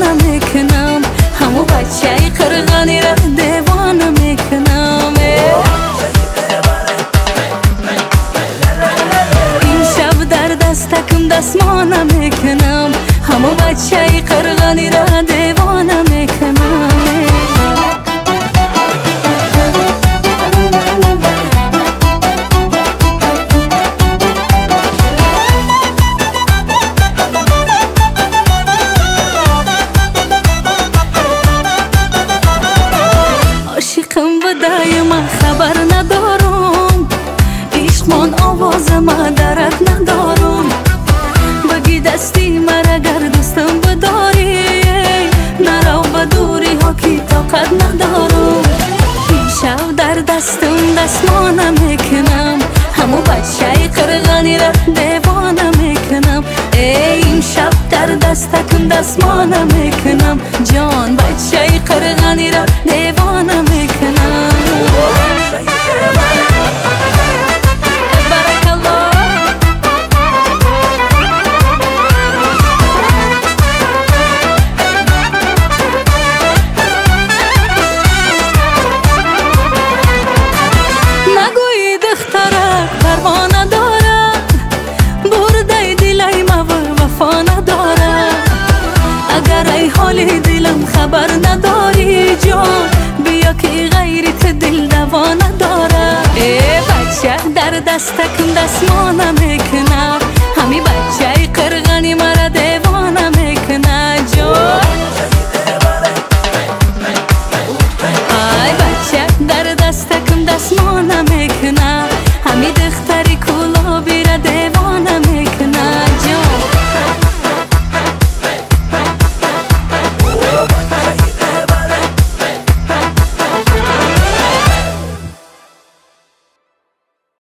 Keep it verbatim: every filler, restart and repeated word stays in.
دیوانه میکنم، همو بچه قرغانی را دیوانه میکنم. این شب در دستکم دستمانه میکنم، همو بچه قرغانی را دیوانه میکنم. عاشقم و دایم خبر ندارم، عشقمان آواز ما درک ندارم. بگی دستی مرا گر دوستم بداری، نرو به دوری ها کی طاقت ندارم. این شب در دستم دستمانه میکنم، همو بچه قرغانی را دیوانه میکنم. این شب در دستکم دستمانه میکنم، جان بچه قرغانی را دیوانه میکنم. نگوی دخترک پروانه دارد، برده دلای ما وفا ندارد. اگر ای حال دلم خبر نداری جان، بیا که غیرت دل دوا ندارد. ای بچه در دستکم دستمانه میکنم، همی بچه قرغانی مرا دیوانه